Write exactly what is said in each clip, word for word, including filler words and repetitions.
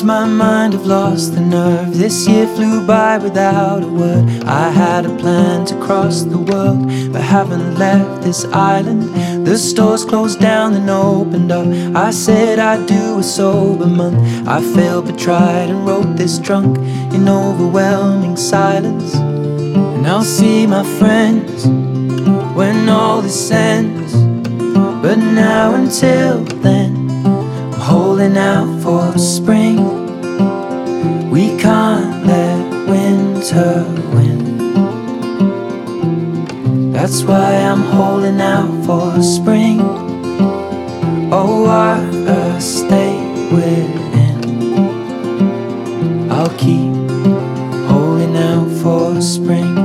my mind have lost the nerve. This year flew by without a word. I had a plan to cross the world, but haven't left this island. The stores closed down and opened up. I said I'd do a sober month. I failed but tried and wrote this drunk in overwhelming silence. And I'll see my friends when all this ends, but now until then I'm holding out for spring. We can't let winter win. That's why I'm holding out for spring. Oh, water, stay within. I'll keep holding out for spring.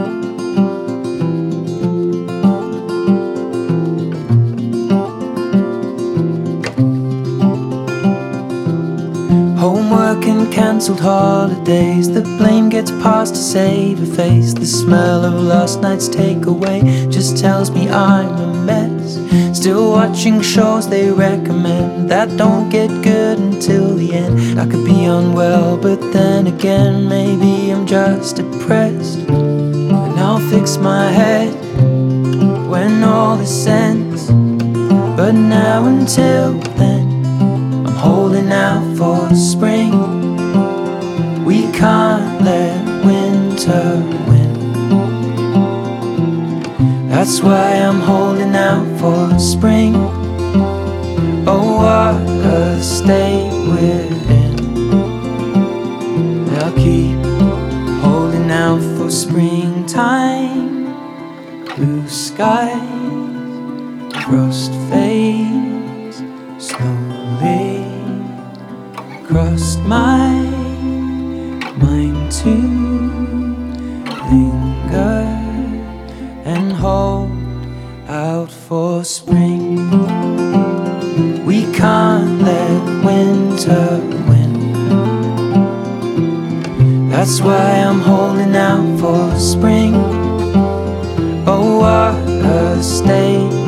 Homework and cancelled holidays. The blame gets passed to save a face. The smell of last night's takeaway just tells me I'm a mess. Still watching shows they recommend that don't get good until the end. I could be unwell, but then again maybe I'm just depressed. And I'll fix my head when all this ends, but now until then I'm holding out for spring. We can't let winter win. That's why I'm holding out for spring. Oh, water, stay within. I'll keep holding out for springtime. Blue skies, frost fades slowly. Crossed my mind to linger and hold out for spring. We can't let winter win. That's why I'm holding out for spring. Oh, water, stay